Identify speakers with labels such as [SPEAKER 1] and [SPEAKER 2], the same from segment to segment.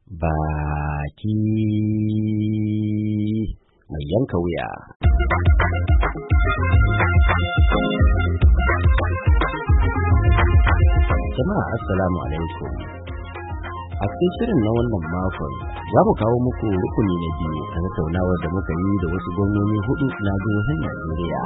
[SPEAKER 1] baki mai yanka wuya. Jama'a assalamu alaikum. A cikin shirin na wannan makon za mu kawo muku rukuni na biyu a tattaunawar da muka yi da wasu gwamnoni hudu na jihohin Najeriya.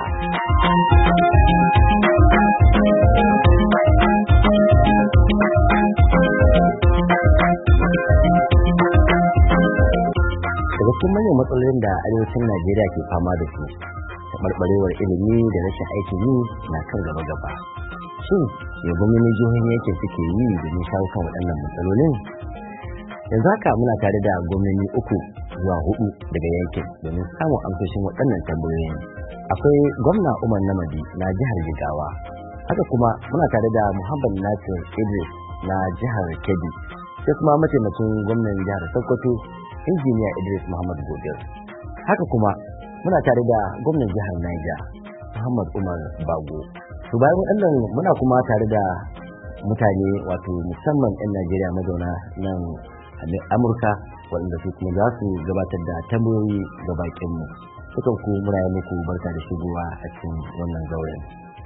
[SPEAKER 1] Daga cikin manyan matsalolin da arewacin Najeriya ke fama da su, taɓarɓarewar ilimi da rashin aikin yi na kan gaba-gaba. Shin me gwamnonin jihohin yankin suke yi domin shawo kan waɗannan matsalolin? Yanzu haka muna tare da gwamnoni 3 zuwa 4 daga yankin domin samun amsoshin waɗannan tambayoyin. Akwai gwamna Umar Namadi na jihar Jigawa. Haka kuma muna tare da Muhammad Nasir Idris na jihar Kebbi. Sai kuma mataimakin gwamnan jihar Sokoto, Injiniya Idris Muhammad Godel. Haka kuma muna tare da gwamnan jihar Niger, Muhammad Umar Bago. To bayan waɗannan muna kuma tare da mutane wato musamman 'yan Najeriya mazauna nan Amurka waɗanda su kuma za su gabatar da tambayoyi ga bakinmu. Sukan ku muna yi muku barka da shigowa a cikin wannan zauren.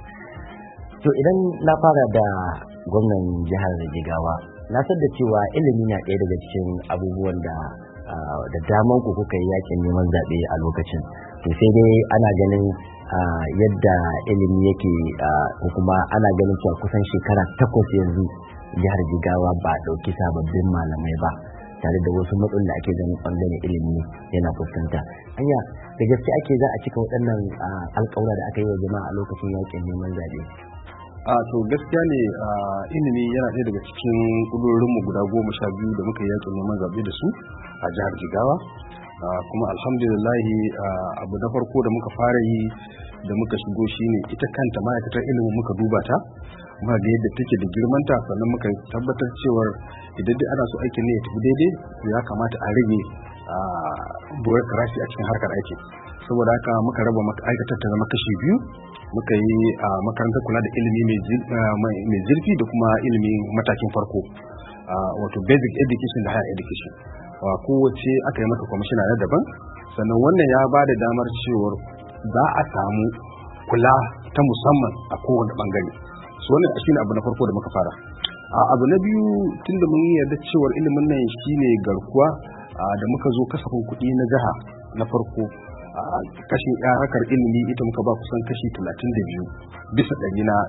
[SPEAKER 1] To idan na fara da gwamnan jihar Jigawa, na san da cewa ilimi na ɗaya daga cikin abubuwan da daman ku kuka yi yakin neman zaɓe a lokacin. To sai dai ana ganin yadda ilimi yake ko kuma ana ganin cewa kusan shekara 8 yanzu jihar Jigawa ba ɗauki sababbin malamai ba, tare da wasu matsaloli da ake ganin ɓangaren ilimi yana fuskanta. Anya da gaske ake za a cika waɗannan alƙawura da aka yi wa jama'a a lokacin yakin neman zaɓe?
[SPEAKER 2] To gaskiya ne ilimi yana ɗaya daga cikin ƙudurorinmu guda 12 da muka yi yakin neman zaɓe da su a jihar Jigawa. Kuma alhamdulillahi abu na farko da muka fara yi da muka shigo shine ita kanta ma'aikatar ilimin muka duba ta, muka ga yadda take da girmanta, sannan muka tabbatar cewar idan dai ana so aikin ne ya tafi daidai ya kamata a rage bureaucracy a cikin harkar aiki. Saboda haka muka raba ma'aikatar ta zama kashi biyu, muka yi makarantar kula da ilimi mai zurfi da kuma ilimin matakin farko, wato basic education da higher education. Kowace aka yi mata kwamishina na daban, sannan wannan ya ba da damar cewar za a samu kula ta musamman a kowane bangare. So wannan shine abu na farko da muka fara. Abu na biyu, tunda mun yarda cewar ilimin nan shine garkuwa, da muka zo kasafin kuɗi na jiha na farko, kashin harkar ilimi ita muka ba kusan kashi 32 bisa ɗari na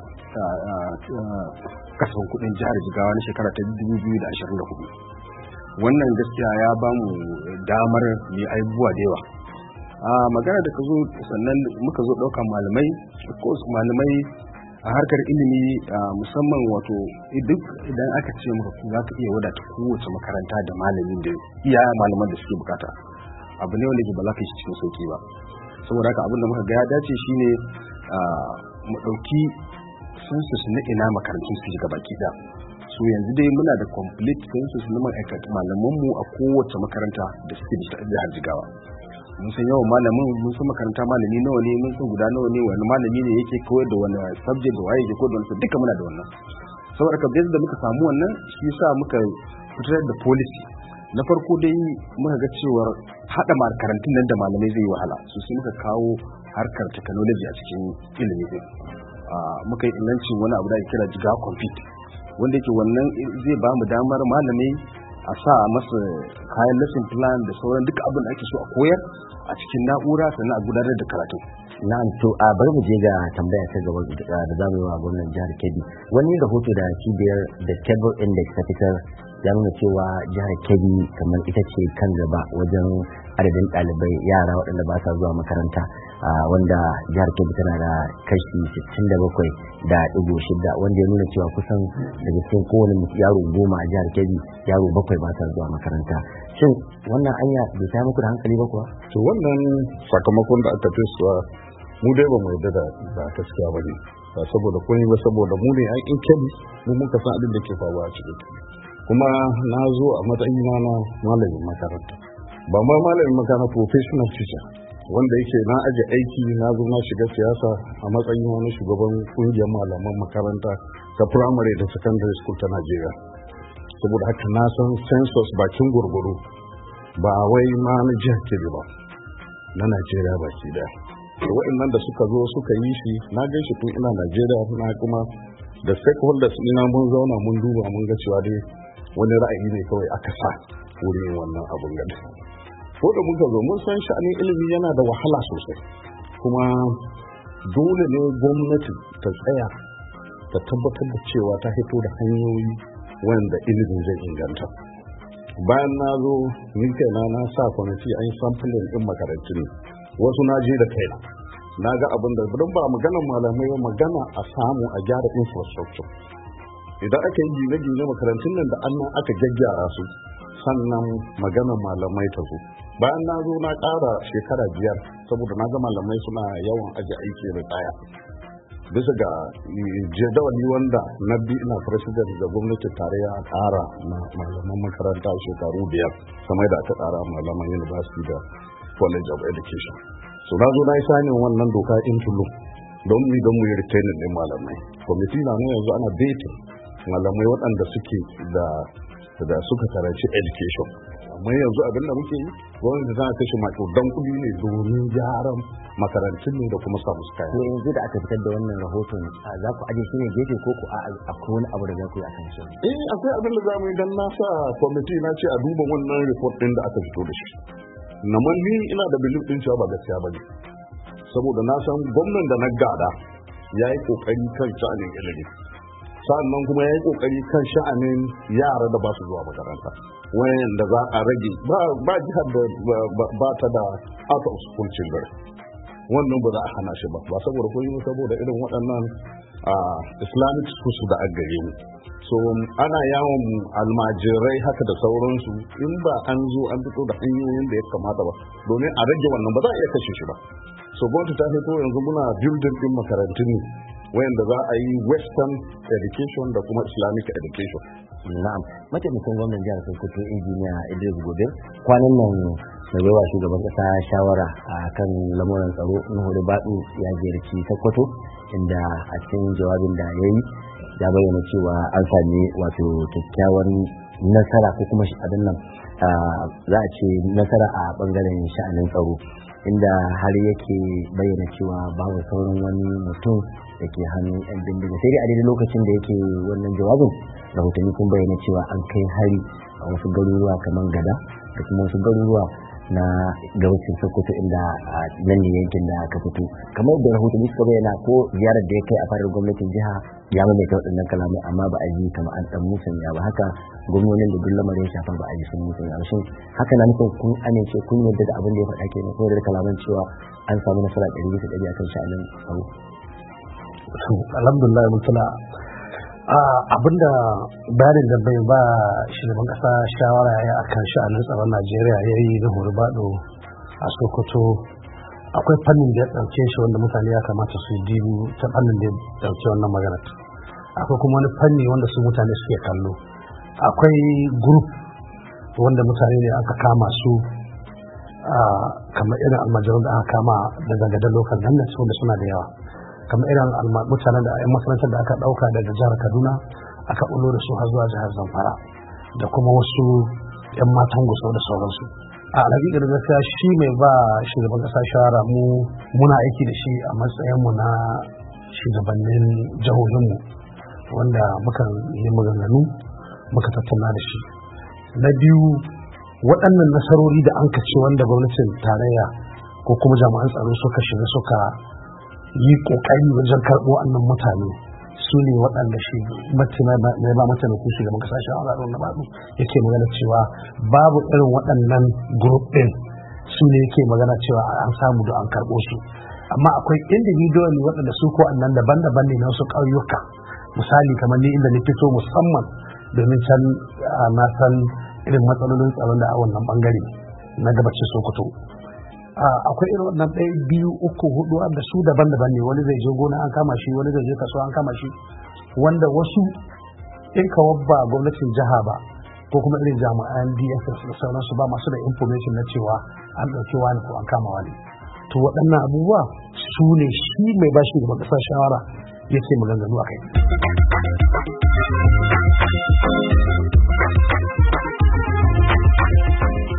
[SPEAKER 2] kasafin kuɗin jihar Jigawa na shekara ta 2024. Wannan gaskiya ya ba mu damar mai abubuwa da yawa. Magana da ka zo sannan muka zo ɗaukan malamai, malamai a harkar ilimi musamman wato duk idan aka ce maka za ka iya wadata kowace makaranta da malamin da iya malaman da suke bukata, abu ne wanda ke ba za ka yi cikin sauki ba. Saboda haka abin da muka ga ya dace shine mu ɗauki census na ina makarantun su shiga baki ɗaya. So yanzu dai muna da complete census na ma'aikata malamanmu a kowace makaranta da suke da jihar Jigawa. Mun san yawan malamin, mun san makaranta malami nawa ne, mun san guda nawa ne, wani malami ne yake koyar da wani subject da waye yake koyar da wani, duka muna da wannan. Saboda haka da muka samu wannan shi yasa muka fitar da policy. Na farko dai muka ga cewar haɗa makarantun nan da malamai zai yi wahala, so sai muka kawo harkar technology a cikin ilimi din. Muka yi ilancin wani abu da ake kira Jigawa Compete, wanda yake wannan zai ba mu damar malamai a sa masa kayan lesson plan da sauran duka abin da ake so a koyar a cikin na'ura, sannan a gudanar da karatu.
[SPEAKER 1] Na'am, to bari mu je ga tambaya ta gaba da zamu yi wa gwamnan jihar Kebbi. Wani rahoto da cibiyar da Stable Index ta fitar ya nuna cewa jihar Kebbi kamar ita ce kan gaba wajen adadin ɗalibai yara waɗanda ba sa zuwa makaranta, wanda jihar Kebbi tana da kashi 67.6, wanda ya nuna cewa kusan daga cikin kowane yaro 10 a jihar Kebbi yaro 7 ba sa zuwa makaranta. Shin wannan anya bai ta muku da hankali ba kuwa?
[SPEAKER 3] To wannan sakamakon da aka fesuwa mu dai ba mu yarda da gaskiya ba ne, ba saboda komai ba saboda mu ne an Kebbi, mu muka san abin da ke faruwa a cikin. Kuma na zo a matsayina na malamin makaranta, ba ma malamin makaranta, professional teacher, wanda yake na aje aiki na zo na shiga siyasa a matsayin wani shugaban kungiyar malaman makaranta ta primary da secondary school ta Najeriya. saboda haka na san census bakin gurguru ba wai ma na jihar Kebbi ba, na Najeriya baki daya. Waɗannan da suka zo suka yi shi na gan shi tun ina Najeriya, na kuma da stakeholders ina mun zauna mun duba mun ga cewa dai wani ra'ayi ne kawai aka sa wurin wannan abun gadi. Ko da muka zo mun san sha'anin ilimi yana da wahala sosai, kuma dole ne gwamnati ta tsaya ta tabbatar da cewa ta fito da hanyoyi wanda ilimin zai inganta. Bayan na zo ni kaina na sa kwamiti an yi sampling ɗin makarantu ne, wasu na je da kaina na ga abin da don ba maganar malamai ba, magana a samu a gyara infrastructure. Idan aka yi gine-gine makarantun nan da annan aka gyaggyara su, sannan maganar malamai ta zo. Bayan na zo na ƙara shekara 5 saboda na ga malamai suna yawan aje aiki da tsaya bisa ga jadawali wanda na bi ina president da gwamnatin tarayya a ƙara malaman makaranta shekaru 5 kamar da aka ƙara malaman university da college of education. So na zo na yi sanin wannan doka in tulu don mu yi retaining ɗin malamai. Kwamiti na nan yanzu ana dating malamai waɗanda suke da suka karanci education. Amma yanzu abin da muke yi, gwamnati tana kashe maƙudan kuɗi ne domin gyaran makarantun ne da kuma samu su kaya.
[SPEAKER 1] Yanzu da aka fitar da wannan rahoton za ku aje shi ne gefe ko ku akwai wani abu da za ku yi a kan shi?
[SPEAKER 3] Akwai abin da za mu yi don na sa kwamiti na ce a duba wannan report ɗin da aka fito da shi. Naman ni ina da belief ɗin cewa ba gaskiya ba ne. Saboda na san gwamnan da na gada ya yi ƙoƙari kan sha'anin ilimi. Sa'annan kuma ya yi ƙoƙari kan sha'anin yara da ba su zuwa makaranta. Wayan da za a rage ba jihar da ba ta da out of school children. Wannan ba za a hana shi ba saboda kuma saboda irin waɗannan Islamic schools da aka gare mu. So ana yawon almajirai haka da sauransu in ba an zo an fito da hanyoyin da ya kamata ba domin a rage wannan ba za a iya kashe shi ba. So gwamnati ta fito yanzu muna building din makarantun ne wayanda za a yi western education da kuma Islamic education.
[SPEAKER 1] Na'am, mataimakin gwamnan jihar Sokoto injiniya Idris Gobe kwanan nan mai baiwa shugaban kasa shawara a kan lamuran tsaro Nuhu Badu ya ziyarci Sokoto inda a cikin jawabin da ya yi ya bayyana cewa an sami wato kyakkyawar nasara ko kuma abin nan za a ce nasara a bangaren sha'anin tsaro, inda har yake bayyana cewa babu sauran wani mutum da ke hannun yan bindiga. Sai dai a daidai lokacin da yake wannan jawabin rahotanni sun bayyana cewa an kai hari a wasu garuruwa kamar Gada da kuma wasu garuruwa na gabacin Sokoto inda nan ne yankin da aka fito. Kamar da rahotanni suka bayyana ko ziyarar da ya kai a fadar gwamnatin jiha ya mamaita waɗannan kalamai amma ba a yi kamar an ɗan musanya ba, haka gwamnonin da duk lamarin ya shafa ba a yi sun musanya ba. Shin haka na nufin kun amince kun yarda da abin da ya faɗa kenan ko da kalaman cewa an samu nasara 100% akan sha'anin tsaro?
[SPEAKER 4] Alhamdulillah mutuna abinda bayanin da bai ba shugaban kasa shawara ya akan sha'anin tsaron Najeriya ya yi na Bado a Sokoto, akwai fannin da ya ɗauke shi wanda mutane ya kamata su yi dibu ta fannin da ya ɗauke wannan magana. Akwai kuma wani fanni wanda su mutane suke kallo. Akwai group wanda mutane ne aka kama su kamar irin almajiran da aka kama daga Gadar Local Government wanda suna da yawa. Kamar irin mutanen da 'yan makarantar da aka ɗauka daga jihar Kaduna aka ɓullo da su har zuwa jihar Zamfara da kuma wasu 'yan matan Gusau da sauransu. A alhaƙiƙar gaskiya shi mai ba shugaban ƙasa shawara muna aiki da shi a matsayinmu na shugabannin jihohinmu wanda muka yi maganganu muka tattauna da shi. Na biyu, waɗannan nasarori da an kace wanda gwamnatin tarayya ko kuma jami'an tsaro suka shiga suka yi kokari wajen karɓo annan mutane su ne waɗanda shi mai ba mataimakin shugaban kasa shawara da Bado yake magana cewa babu irin waɗannan group ɗin su ne yake magana cewa an samu da an karɓo su, amma akwai individual waɗanda su ko annan daban-daban ne na wasu ƙauyuka. Misali kamar ni inda na fito musamman domin can na san irin matsalolin tsaron da a wannan bangare na gabacin Sokoto. Akwai irin wannan 1, 2, 3, 4 wanda su daban-daban ne, wani zai je gona an kama shi, wani zai je kasuwa an kama shi, wanda wasu in kawar ba gwamnatin jiha ba ko kuma irin jami'an DSS da sauransu ba masu da information na cewa an ɗauki wani ko an kama wani. To waɗannan abubuwa su ne shi mai bashi da ƙasa shawara yake maganganu a kai.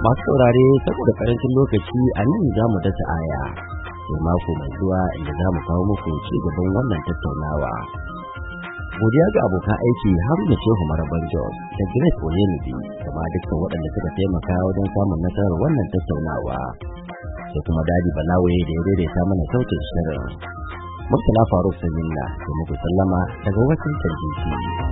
[SPEAKER 1] Masu saurare saboda karancin lokaci a nan za mu dasa aya sai mako mai zuwa inda za mu kawo muku ci gaban wannan tattaunawa. Godiya ga abokan aiki Haruna Shehu Maraban Jos da Grace Oyenubi da ma dukkan waɗanda suka taimaka wajen samun nasarar wannan tattaunawa. Sai kuma Dadi Balawe da ya daidaita mana sautin shirin. Murtala Faruk Sanilla da muku sallama daga Washington DC.